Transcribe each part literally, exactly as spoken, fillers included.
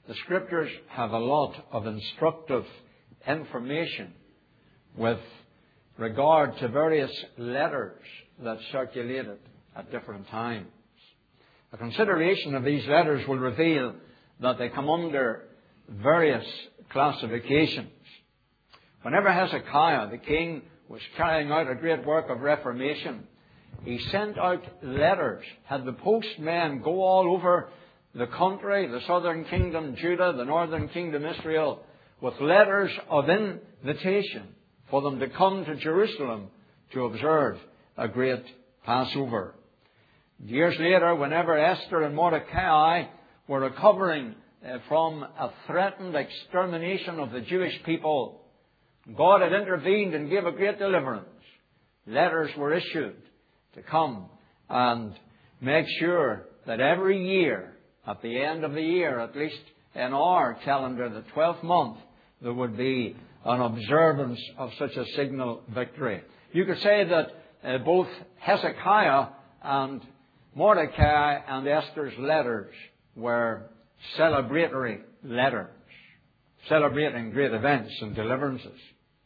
the Scriptures have a lot of instructive information with regard to various letters that circulated at different times. A consideration of these letters will reveal that they come under various classifications. Whenever Hezekiah, the king, was carrying out a great work of reformation, he sent out letters, had the postmen go all over the country, the southern kingdom, Judah, the northern kingdom, Israel, with letters of invitation for them to come to Jerusalem to observe a great Passover. Years later, whenever Esther and Mordecai were recovering from a threatened extermination of the Jewish people, God had intervened and gave a great deliverance. Letters were issued to come and make sure that every year, at the end of the year, at least in our calendar, the twelfth month, there would be an observance of such a signal victory. You could say that uh, both Hezekiah and Mordecai and Esther's letters were celebratory letters, celebrating great events and deliverances.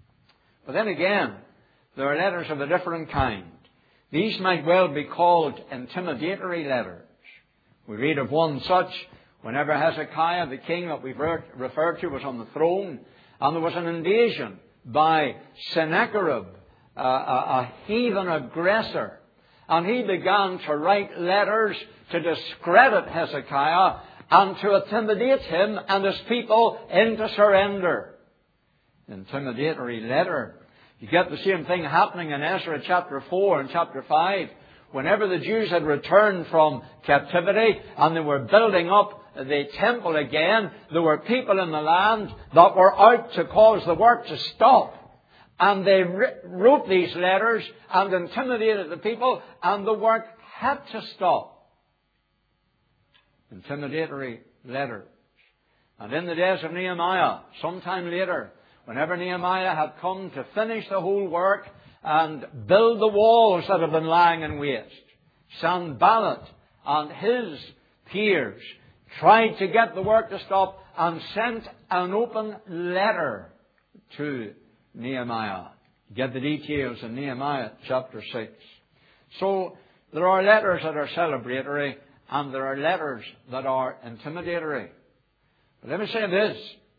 But then again, there are letters of a different kind. These might well be called intimidatory letters. We read of one such whenever Hezekiah, the king that we've referred to, was on the throne, and there was an invasion by Sennacherib, a, a, a heathen aggressor. And he began to write letters to discredit Hezekiah and to intimidate him and his people into surrender. Intimidatory letter. You get the same thing happening in Ezra chapter four and chapter five. Whenever the Jews had returned from captivity and they were building up the temple again, there were people in the land that were out to cause the work to stop. And they wrote these letters and intimidated the people, and the work had to stop. Intimidatory letters. And in the days of Nehemiah, sometime later, whenever Nehemiah had come to finish the whole work and build the walls that had been lying in waste, Sanballat and his peers tried to get the work to stop and sent an open letter to Nehemiah. Get the details in Nehemiah chapter six. So there are letters that are celebratory and there are letters that are intimidatory. But let me say this.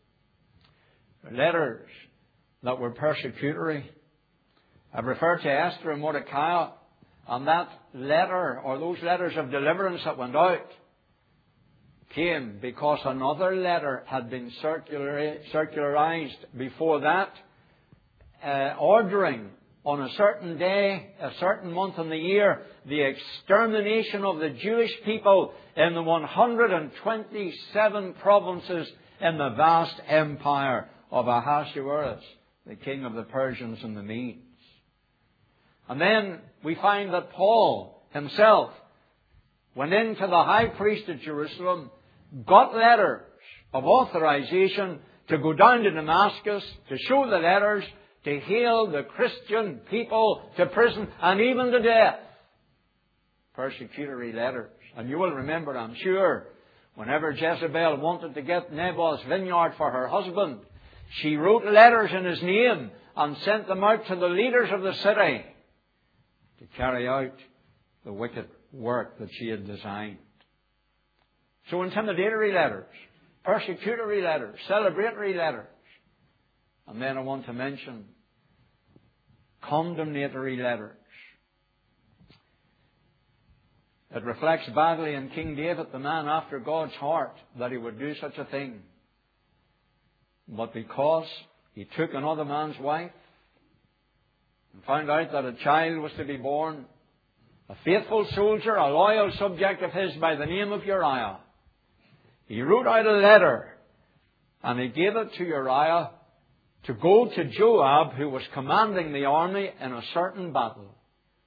Letters that were persecutory. I've referred to Esther and Mordecai, and that letter, or those letters of deliverance that went out, came because another letter had been circularized before that, uh, ordering on a certain day, a certain month in the year, the extermination of the Jewish people in the one hundred twenty-seven provinces in the vast empire of Ahasuerus, the king of the Persians and the Medes. And then we find that Paul himself went into the high priest at Jerusalem, got letters of authorization to go down to Damascus, to show the letters, to hail the Christian people to prison and even to death. Persecutory letters. And you will remember, I'm sure, whenever Jezebel wanted to get Nabal's vineyard for her husband, she wrote letters in his name and sent them out to the leaders of the city to carry out the wicked work that she had designed. So intimidatory letters, persecutory letters, celebratory letters. And then I want to mention condemnatory letters. It reflects badly in King David, the man after God's heart, that he would do such a thing. But because he took another man's wife and found out that a child was to be born, a faithful soldier, a loyal subject of his by the name of Uriah, he wrote out a letter and he gave it to Uriah to go to Joab, who was commanding the army in a certain battle.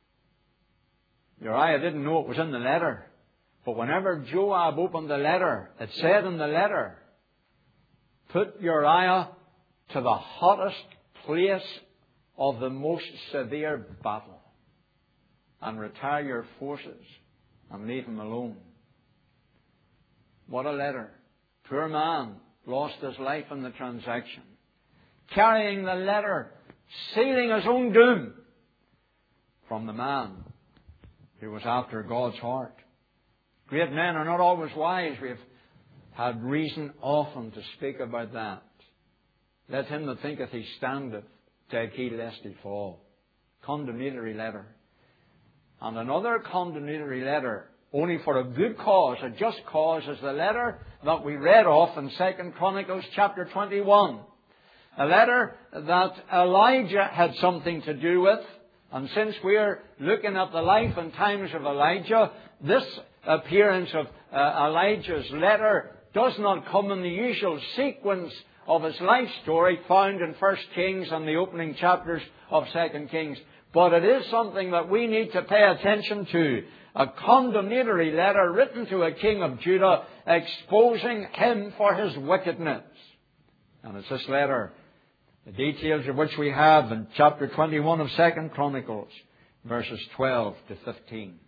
Uriah didn't know it was in the letter, but whenever Joab opened the letter, it said in the letter, "Put Uriah to the hottest place of the most severe battle and retire your forces and leave him alone." What a letter Poor man lost his life in the transaction, carrying the letter, sealing his own doom from the man who was after God's heart. Great men are not always wise. We have had reason often to speak about that. Let him that thinketh he standeth take heed lest he fall. Condemnatory letter. And another condemnatory letter, only for a good cause, a just cause, is the letter that we read off in Second Chronicles chapter twenty-one. A letter that Elijah had something to do with. And since we're looking at the life and times of Elijah, this appearance of uh, Elijah's letter does not come in the usual sequence of his life story found in First Kings and the opening chapters of Second Kings. But it is something that we need to pay attention to. A condemnatory letter written to a king of Judah exposing him for his wickedness. And it's this letter, the details of which we have in chapter twenty-one of Second Chronicles, verses twelve to fifteen.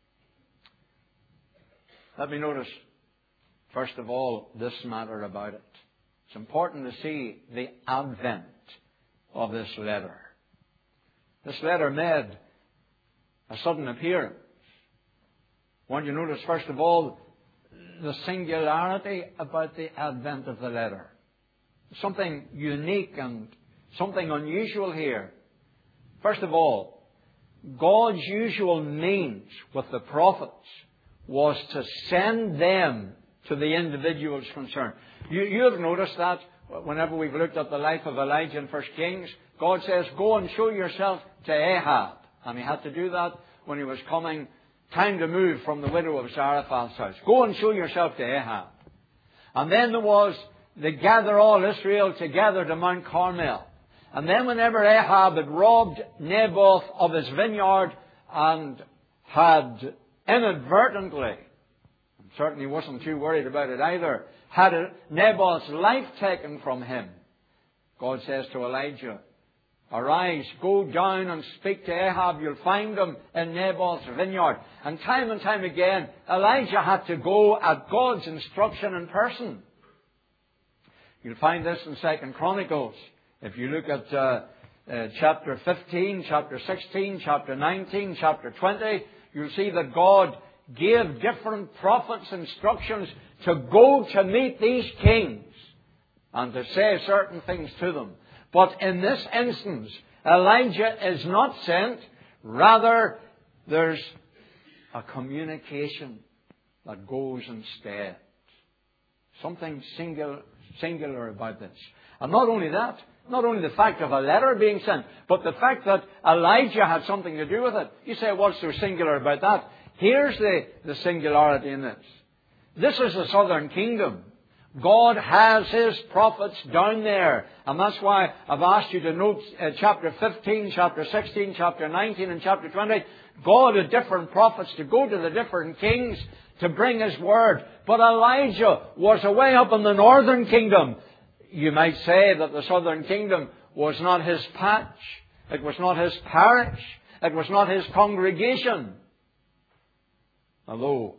Let me notice, first of all, this matter about it. It's important to see the advent of this letter. This letter made a sudden appearance. I want you to notice, first of all, the singularity about the advent of the letter. Something unique and something unusual here. First of all, God's usual means with the prophets was to send them to the individuals concerned. You, you have noticed that whenever we've looked at the life of Elijah in First Kings, God says, go and show yourself to Ahab. And he had to do that when he was coming, time to move from the widow of Zarephath's house. Go and show yourself to Ahab. And then there was the gather all Israel together to Mount Carmel. And then whenever Ahab had robbed Naboth of his vineyard and had inadvertently, and certainly wasn't too worried about it either, had Naboth's life taken from him, God says to Elijah, arise, go down and speak to Ahab. You'll find him in Naboth's vineyard. And time and time again, Elijah had to go at God's instruction in person. You'll find this in Second Chronicles. If you look at uh, uh, chapter fifteen, chapter sixteen, chapter nineteen, chapter twenty, you'll see that God gave different prophets instructions to go to meet these kings and to say certain things to them. But in this instance, Elijah is not sent. Rather, there's a communication that goes instead. Something singular, singular about this. And not only that, not only the fact of a letter being sent, but the fact that Elijah had something to do with it. You say, what's so singular about that? Here's the, the singularity in this. This is the southern kingdom. God has His prophets down there. And that's why I've asked you to note uh, chapter fifteen, chapter sixteen, chapter nineteen and chapter twenty. God had different prophets to go to the different kings to bring His word. But Elijah was away up in the northern kingdom. You might say that the southern kingdom was not his patch. It was not his parish. It was not his congregation. Although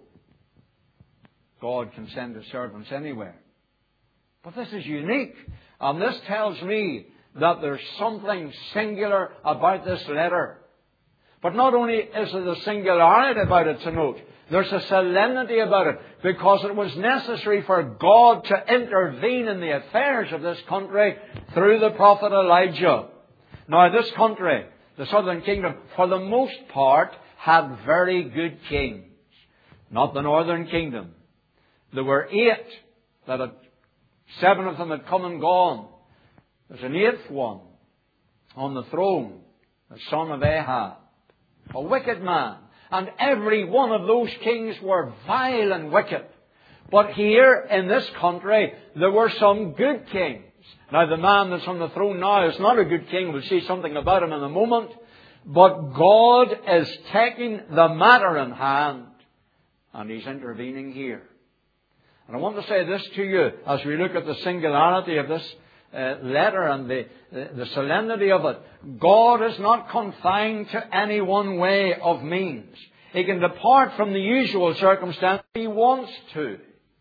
God can send His servants anywhere. But this is unique. And this tells me that there's something singular about this letter. But not only is there the singularity about it to note, there's a solemnity about it, because it was necessary for God to intervene in the affairs of this country through the prophet Elijah. Now, this country, the southern kingdom, for the most part, had very good kings. Not the northern kingdom. There were eight that had, seven of them had come and gone. There's an eighth one on the throne, the son of Ahab, a wicked man. And every one of those kings were vile and wicked. But here in this country, there were some good kings. Now, the man that's on the throne now is not a good king. We'll see something about him in a moment. But God is taking the matter in hand, and He's intervening here. And I want to say this to you as we look at the singularity of this uh, letter and the, the, the solemnity of it. God is not confined to any one way of means. He can depart from the usual circumstance if He wants to.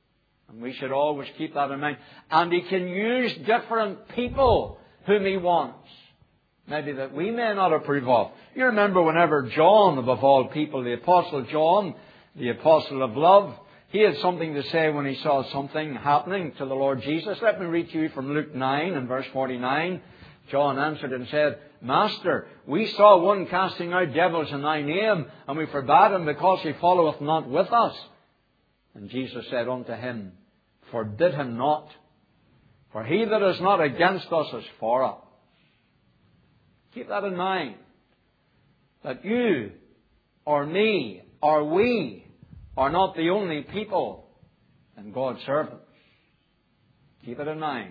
And we should always keep that in mind. And He can use different people whom He wants, maybe that we may not approve of. You remember whenever John, above all people, the Apostle John, the Apostle of love, he had something to say when he saw something happening to the Lord Jesus. Let me read to you from Luke nine and verse forty-nine. John answered and said, Master, we saw one casting out devils in thy name, and we forbade him because he followeth not with us. And Jesus said unto him, Forbid him not, for he that is not against us is for us. Keep that in mind, that you or me or we are not the only people in God's service. Keep it in mind.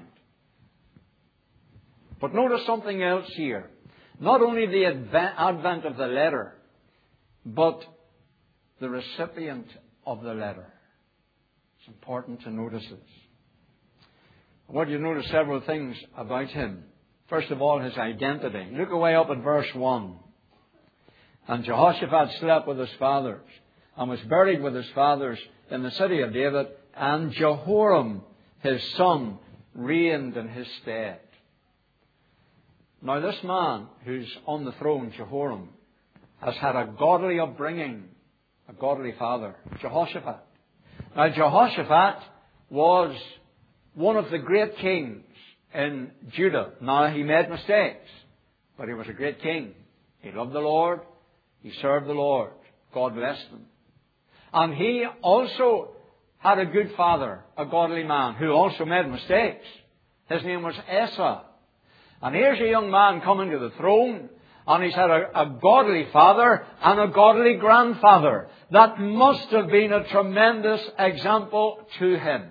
But notice something else here. Not only the advent of the letter, but the recipient of the letter. It's important to notice this. I want you to notice several things about him. First of all, his identity. Look away up at verse one. And Jehoshaphat slept with his fathers, and was buried with his fathers in the city of David, and Jehoram, his son, reigned in his stead. Now this man who's on the throne, Jehoram, has had a godly upbringing, a godly father, Jehoshaphat. Now Jehoshaphat was one of the great kings in Judah. Now he made mistakes, but he was a great king. He loved the Lord. He served the Lord. God blessed him. And he also had a good father, a godly man, who also made mistakes. His name was Asa. And here's a young man coming to the throne, and he's had a, a godly father and a godly grandfather. That must have been a tremendous example to him.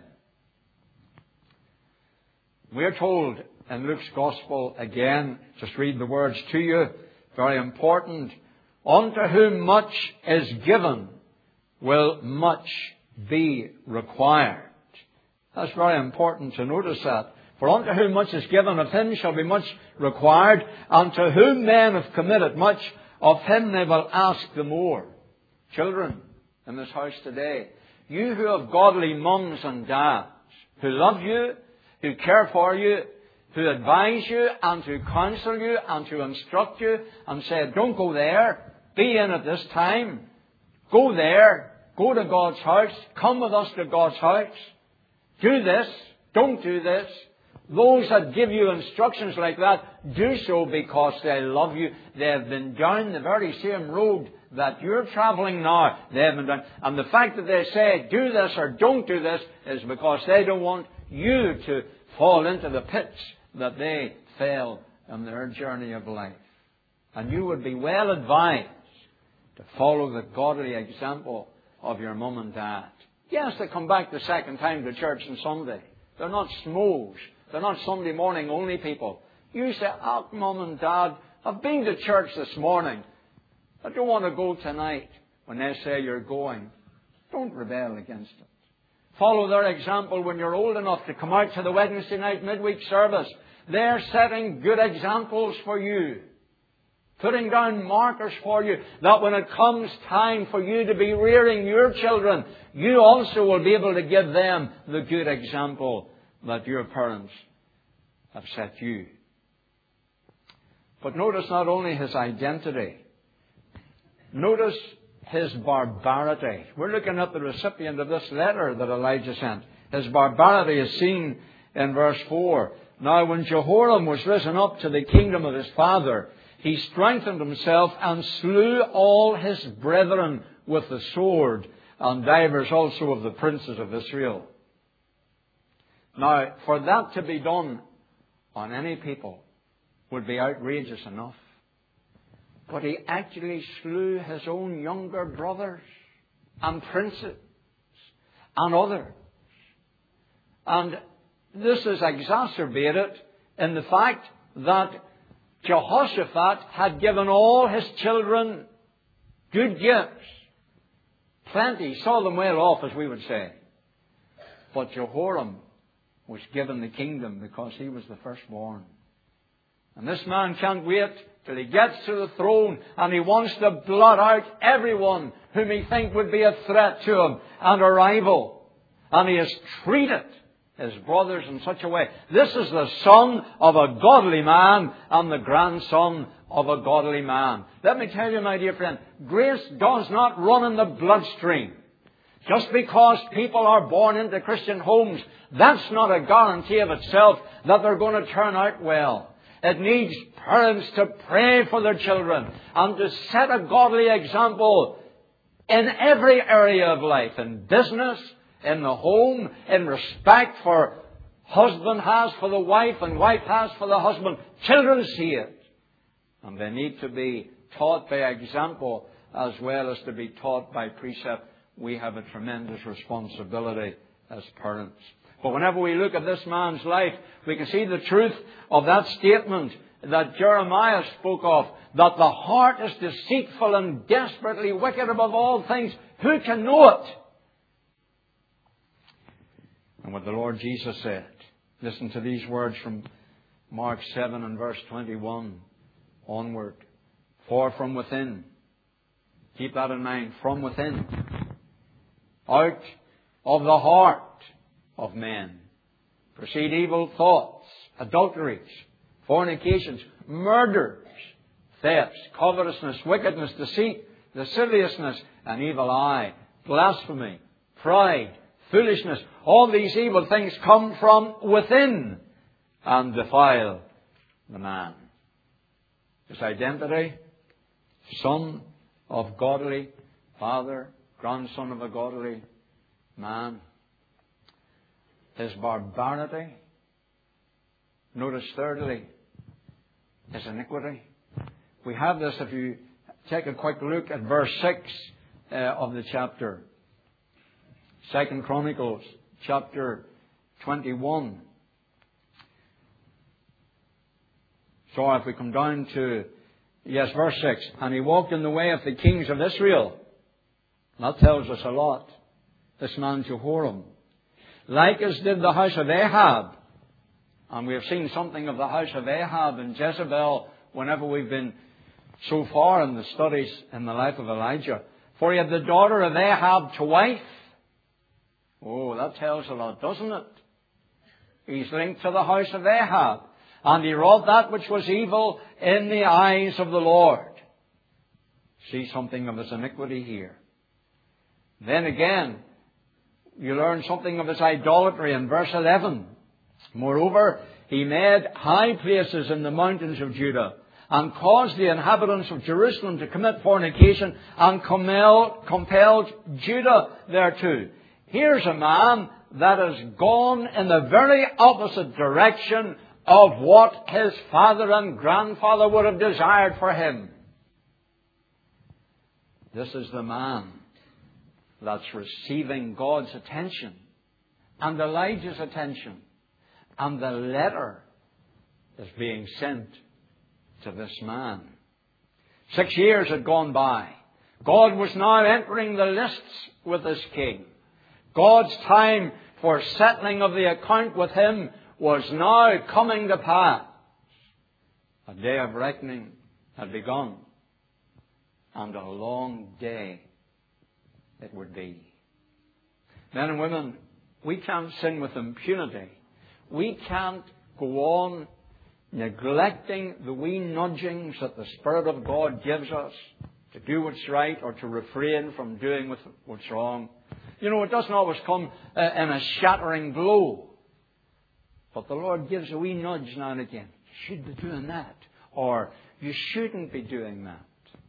We're told in Luke's Gospel, again, just read the words to you, very important, unto whom much is given will much be required. That's very important to notice that. For unto whom much is given, of him shall be much required. And to whom men have committed much, of him they will ask the more. Children in this house today, you who have godly mums and dads, who love you, who care for you, who advise you and to counsel you and to instruct you and say, don't go there, be in at this time, go there, go to God's house, come with us to God's house, do this, don't do this. Those that give you instructions like that, do so because they love you. They have been down the very same road that you're travelling now. They have been down. And the fact that they say, do this or don't do this, is because they don't want you to fall into the pits that they fell on their journey of life. And you would be well advised to follow the godly example of your mum and dad. Yes, they come back the second time to church on Sunday. They're not smooths. They're not Sunday morning only people. You say, oh, mum and dad, I've been to church this morning. I don't want to go tonight. When they say you're going, don't rebel against it. Follow their example when you're old enough to come out to the Wednesday night midweek service. They're setting good examples for you. Putting down markers for you, that when it comes time for you to be rearing your children, you also will be able to give them the good example that your parents have set you. But notice not only his identity, notice his barbarity. We're looking at the recipient of this letter that Elijah sent. His barbarity is seen in verse four. Now when Jehoram was risen up to the kingdom of his father, he strengthened himself and slew all his brethren with the sword, and divers also of the princes of Israel. Now, for that to be done on any people would be outrageous enough. But he actually slew his own younger brothers and princes and others. And this is exacerbated in the fact that Jehoshaphat had given all his children good gifts. Plenty. Saw them well off, as we would say. But Jehoram was given the kingdom because he was the firstborn. And this man can't wait till he gets to the throne and he wants to blot out everyone whom he thinks would be a threat to him and a rival. And he has treated his brothers in such a way. This is the son of a godly man and the grandson of a godly man. Let me tell you, my dear friend, grace does not run in the bloodstream. Just because people are born into Christian homes, that's not a guarantee of itself that they're going to turn out well. It needs parents to pray for their children and to set a godly example in every area of life, in business, in the home, in respect for husband has for the wife and wife has for the husband. Children see it. And they need to be taught by example as well as to be taught by precept. We have a tremendous responsibility as parents. But whenever we look at this man's life, we can see the truth of that statement that Jeremiah spoke of, that the heart is deceitful and desperately wicked above all things. Who can know it? And what the Lord Jesus said. Listen to these words from Mark seven and verse twenty-one onward. For from within, keep that in mind, from within, out of the heart of men proceed evil thoughts, adulteries, fornications, murders, thefts, covetousness, wickedness, deceit, lasciviousness, an evil eye, blasphemy, pride, foolishness. All these evil things come from within and defile the man. His identity, son of godly father, grandson of a godly man. His barbarity. Notice thirdly, his iniquity. We have this if you take a quick look at verse six uh, of the chapter. Second Chronicles chapter twenty-one. So if we come down to, yes, verse six. And he walked in the way of the kings of Israel. That tells us a lot. This man Jehoram. Like as did the house of Ahab. And we have seen something of the house of Ahab and Jezebel whenever we've been so far in the studies in the life of Elijah. For he had the daughter of Ahab to wife. Oh, that tells a lot, doesn't it? He's linked to the house of Ahab. And he wrought that which was evil in the eyes of the Lord. See something of his iniquity here. Then again, you learn something of his idolatry in verse eleven. Moreover, he made high places in the mountains of Judah and caused the inhabitants of Jerusalem to commit fornication and compelled Judah thereto. Here's a man that has gone in the very opposite direction of what his father and grandfather would have desired for him. This is the man that's receiving God's attention and Elijah's attention. And the letter is being sent to this man. Six years had gone by. God was now entering the lists with this king. God's time for settling of the account with him was now coming to pass. A day of reckoning had begun. And a long day it would be. Men and women, we can't sin with impunity. We can't go on neglecting the wee nudgings that the Spirit of God gives us to do what's right or to refrain from doing what's wrong. You know, it doesn't always come uh, in a shattering blow. But the Lord gives a wee nudge now and again. You should be doing that. Or you shouldn't be doing that.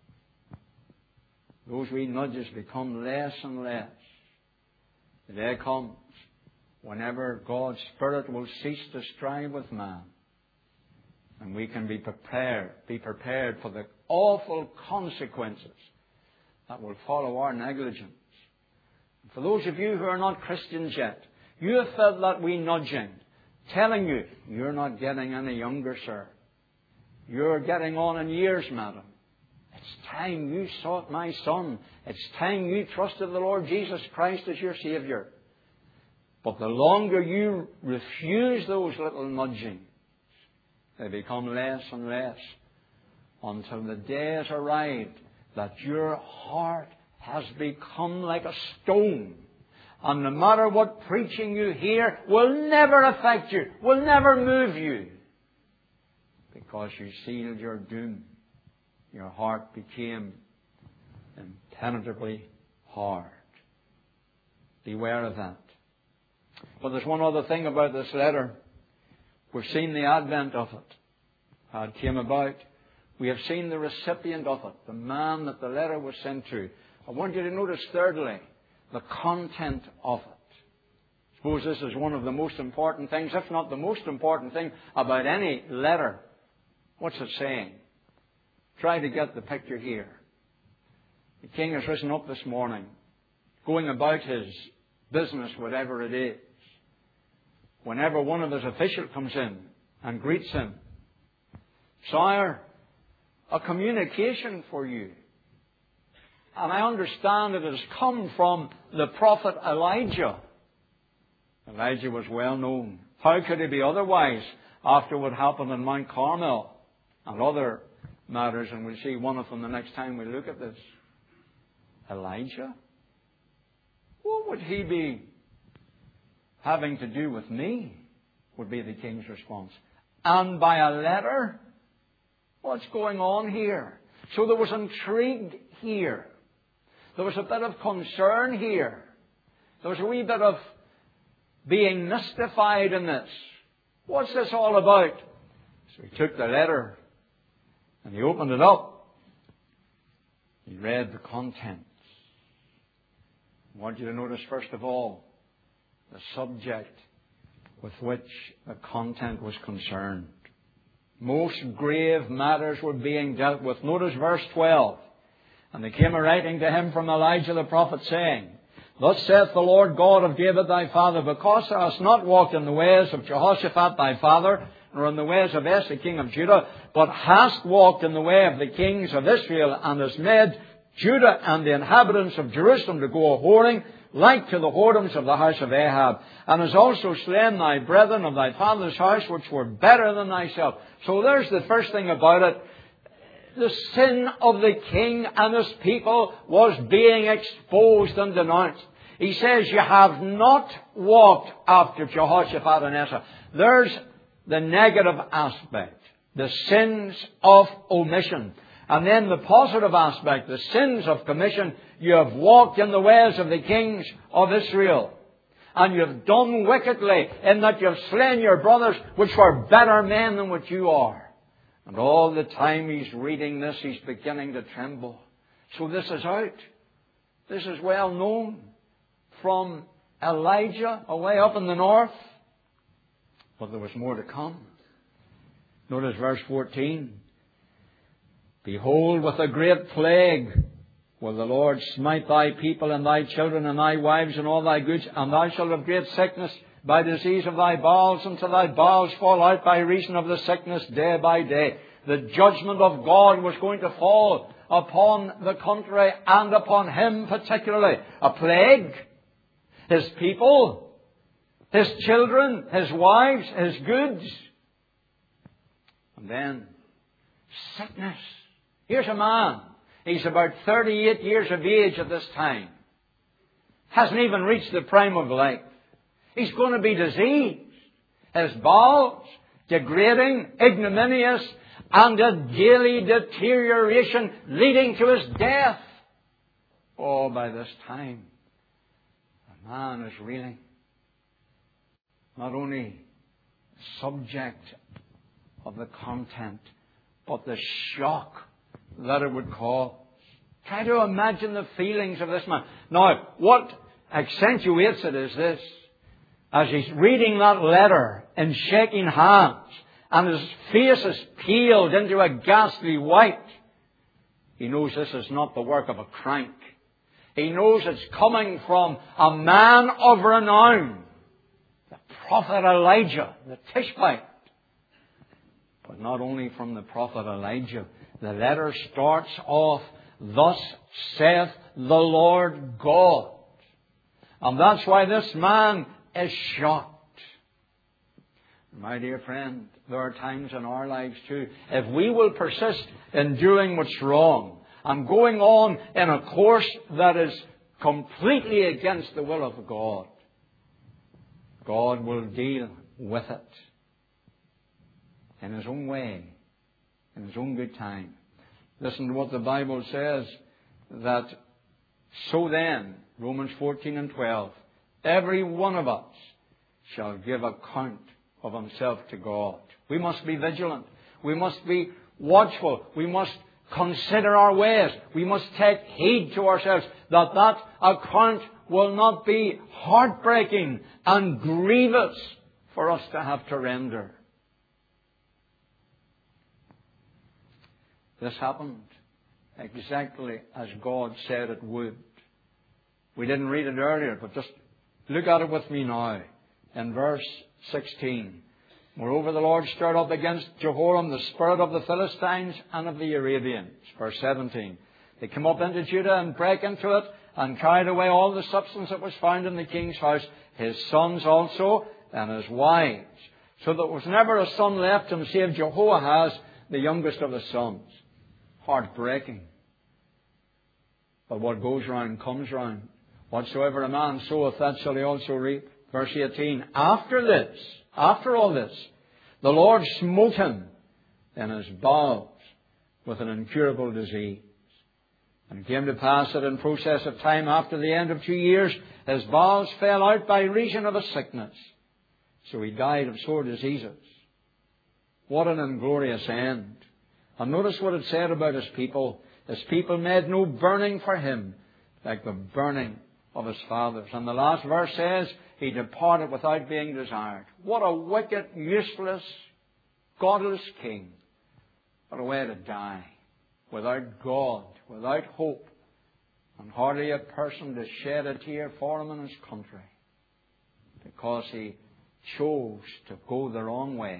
Those wee nudges become less and less. The day comes whenever God's Spirit will cease to strive with man. And we can be prepared, be prepared for the awful consequences that will follow our negligence. For those of you who are not Christians yet, you have felt that wee nudging, telling you, you're not getting any younger, sir. You're getting on in years, madam. It's time you sought my Son. It's time you trusted the Lord Jesus Christ as your Saviour. But the longer you refuse those little nudgings, they become less and less until the day has arrived that your heart has become like a stone And no matter what preaching you hear will never affect you, will never move you. Because you sealed your doom. Your heart became impenetrably hard. Beware of that. But there's one other thing about this letter. We've seen the advent of it. How it came about. We have seen the recipient of it, the man that the letter was sent to. I want you to notice thirdly, the content of it. I suppose this is one of the most important things, if not the most important thing about any letter. What's it saying? Try to get the picture here. The king has risen up this morning, going about his business, whatever it is. Whenever one of his officials comes in and greets him, "Sire, a communication for you." And I understand it has come from the prophet Elijah. Elijah was well known. How could he be otherwise after what happened in Mount Carmel and other matters? And we'll see one of them the next time we look at this. Elijah? What would he be having to do with me? Would be the king's response. And by a letter? What's going on here? So there was intrigue here. There was a bit of concern here. There was a wee bit of being mystified in this. What's this all about? So he took the letter and he opened it up. He read the contents. I want you to notice, first of all, the subject with which the content was concerned. Most grave matters were being dealt with. Notice verse twelve. "And they came a writing to him from Elijah the prophet, saying, Thus saith the Lord God of David thy father, because thou hast not walked in the ways of Jehoshaphat thy father, nor in the ways of Asa king of Judah, but hast walked in the way of the kings of Israel, and hast made Judah and the inhabitants of Jerusalem to go a-whoring, like to the whoredoms of the house of Ahab, and hast also slain thy brethren of thy father's house, which were better than thyself." So there's the first thing about it. The sin of the king and his people was being exposed and denounced. He says, "You have not walked after Jehoshaphat and Asa." There's the negative aspect, the sins of omission. And then the positive aspect, the sins of commission. "You have walked in the ways of the kings of Israel. And you have done wickedly in that you have slain your brothers, which were better men than what you are." And all the time he's reading this, he's beginning to tremble. So this is out. This is well known from Elijah away up in the north. But there was more to come. Notice verse fourteen. "Behold, with a great plague will the Lord smite thy people and thy children and thy wives and all thy goods, and thou shalt have great sickness by disease of thy bowels, until thy bowels fall out by reason of the sickness day by day." The judgment of God was going to fall upon the country and upon him particularly. A plague. His people, his children, his wives, his goods. And then sickness. Here's a man. He's about thirty-eight years of age at this time. Hasn't even reached the prime of life. He's going to be diseased. His bowels, degrading, ignominious, and a daily deterioration leading to his death. Oh, by this time, the man is reeling. Not only the subject of the content, but the shock that it would cause. Try to imagine the feelings of this man. Now, what accentuates it is this. As he's reading that letter and shaking hands, and his face is peeled into a ghastly white, he knows this is not the work of a crank. He knows it's coming from a man of renown, the prophet Elijah, the Tishbite. But not only from the prophet Elijah. The letter starts off, "Thus saith the Lord God." And that's why this man is shocked. My dear friend, there are times in our lives too, if we will persist in doing what's wrong and going on in a course that is completely against the will of God, God will deal with it in His own way, in His own good time. Listen to what the Bible says, that so then, Romans fourteen and twelve, every one of us shall give account of himself to God. We must be vigilant. We must be watchful. We must consider our ways. We must take heed to ourselves that that account will not be heartbreaking and grievous for us to have to render. This happened exactly as God said it would. We didn't read it earlier, but just look at it with me now. In verse sixteen. Moreover, the Lord stirred up against Jehoram the spirit of the Philistines and of the Arabians. Verse seventeen. They came up into Judah and brake into it and carried away all the substance that was found in the king's house, his sons also and his wives. So that there was never a son left him save Jehoahaz, the youngest of his sons. Heartbreaking. But what goes round comes round. Whatsoever a man soweth, that shall he also reap. Verse eighteen. After this, after all this, the Lord smote him in his bowels with an incurable disease. And it came to pass that in process of time, after the end of two years, his bowels fell out by reason of a sickness. So he died of sore diseases. What an inglorious end. And notice what it said about his people. His people made no burning for him, like the burning of his fathers. And the last verse says, he departed without being desired. What a wicked, useless, godless king. What a way to die. Without God, without hope, and hardly a person to shed a tear for him in his country. Because he chose to go the wrong way.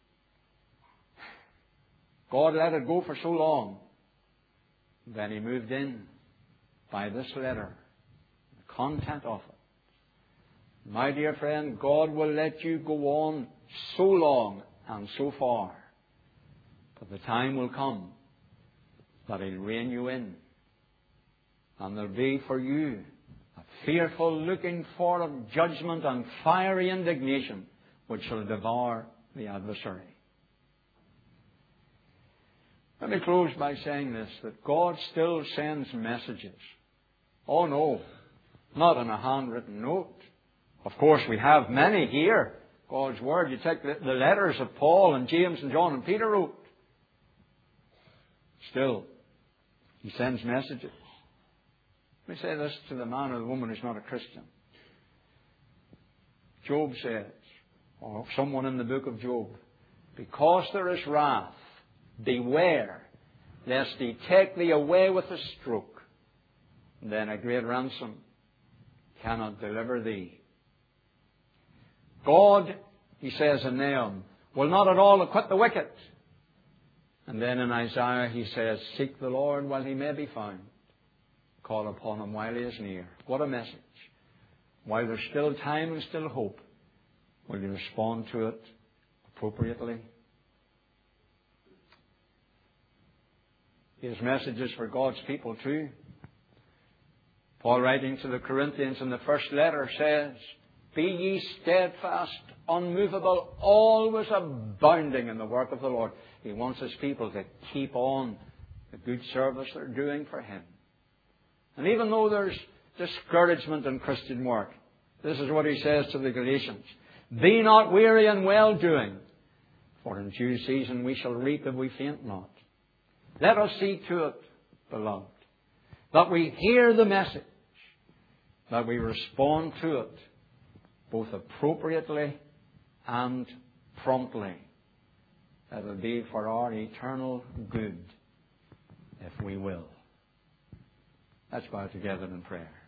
God let it go for so long. Then he moved in by this letter. The content of it. My dear friend, God will let you go on so long and so far. But the time will come that He'll rein you in. And there'll be for you a fearful looking for of judgment and fiery indignation which shall devour the adversary. Let me close by saying this, that God still sends messages. Oh no, not in a handwritten note. Of course, we have many here. God's Word. You take the, the letters of Paul and James and John and Peter wrote. Still, He sends messages. Let me say this to the man or the woman who's not a Christian. Job says, or someone in the book of Job, because there is wrath, beware, lest He take thee away with a stroke. Then a great ransom cannot deliver thee. God, he says in Nahum, will not at all acquit the wicked. And then in Isaiah he says, seek the Lord while He may be found. Call upon Him while He is near. What a message. While there's still time and still hope, will you respond to it appropriately? His message is for God's people too. Paul, writing to the Corinthians in the first letter, says, be ye steadfast, unmovable, always abounding in the work of the Lord. He wants His people to keep on the good service they're doing for Him. And even though there's discouragement in Christian work, this is what he says to the Galatians. Be not weary in well-doing, for in due season we shall reap if we faint not. Let us see to it, beloved, that we hear the message, that we respond to it, both appropriately and promptly. That will be for our eternal good, if we will. Let's bow together in prayer.